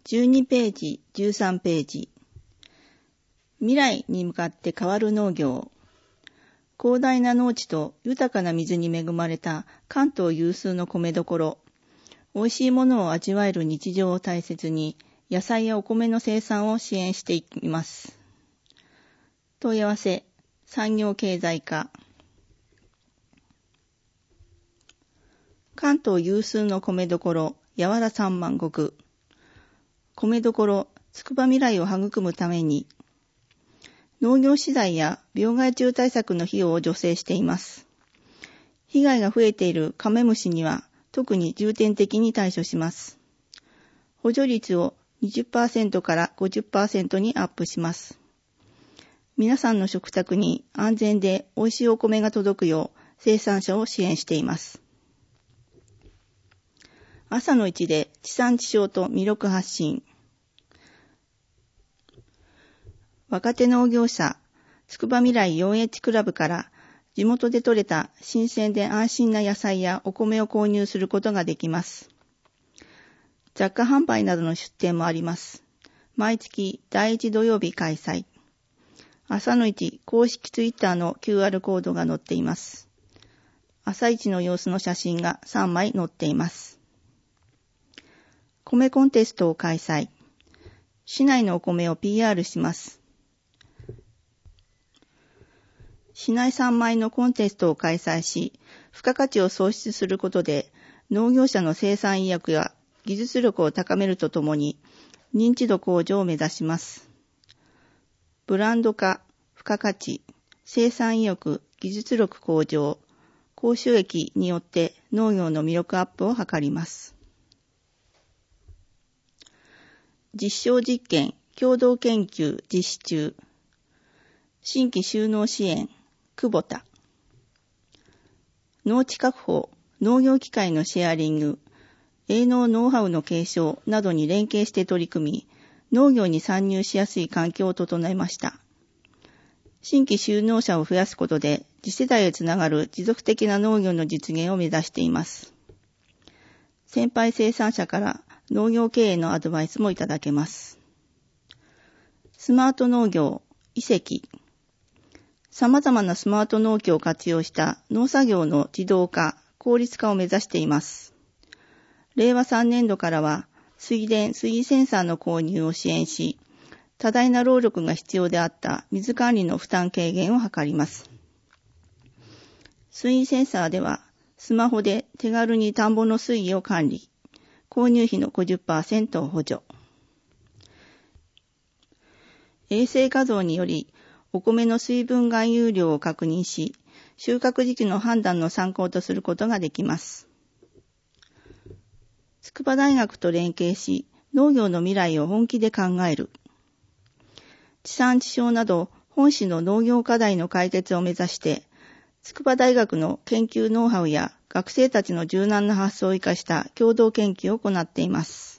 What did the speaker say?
12ページ、13ページ。未来に向かって変わる農業。広大な農地と豊かな水に恵まれた関東有数の米どころ。美味しいものを味わえる日常を大切に、野菜やお米の生産を支援していきます。問い合わせ、産業経済課。関東有数の米どころ、やわら3万石。米どころ、つくば未来を育むために、農業資材や病害虫対策の費用を助成しています。被害が増えているカメムシには、特に重点的に対処します。補助率を 20% から 50% にアップします。皆さんの食卓に安全で美味しいお米が届くよう生産者を支援しています。朝の1で地産地消と魅力発信。若手農業者、つくば未来 4H クラブから地元で採れた新鮮で安心な野菜やお米を購入することができます。雑貨販売などの出店もあります。毎月第1土曜日開催。朝の1公式ツイッターの QR コードが載っています。朝一の様子の写真が3枚載っています。米コンテストを開催。市内のお米を PR します。市内産米のコンテストを開催し、付加価値を創出することで、農業者の生産意欲や技術力を高めるとともに、認知度向上を目指します。ブランド化、付加価値、生産意欲、技術力向上、高収益によって農業の魅力アップを図ります。実証実験、共同研究実施中。新規就農支援、久保田。農地確保、農業機械のシェアリング、営農ノウハウの継承などに連携して取り組み、農業に参入しやすい環境を整えました。新規就農者を増やすことで、次世代へつながる持続的な農業の実現を目指しています。先輩生産者から農業経営のアドバイスもいただけます。スマート農業、移籍。様々なスマート農機を活用した農作業の自動化、効率化を目指しています。令和3年度からは、水田・水位センサーの購入を支援し、多大な労力が必要であった水管理の負担軽減を図ります。水位センサーでは、スマホで手軽に田んぼの水位を管理、購入費の 50% を補助。衛星画像により、お米の水分含有量を確認し、収穫時期の判断の参考とすることができます。筑波大学と連携し、農業の未来を本気で考える。地産地消など本市の農業課題の解決を目指して、筑波大学の研究ノウハウや学生たちの柔軟な発想を生かした共同研究を行っています。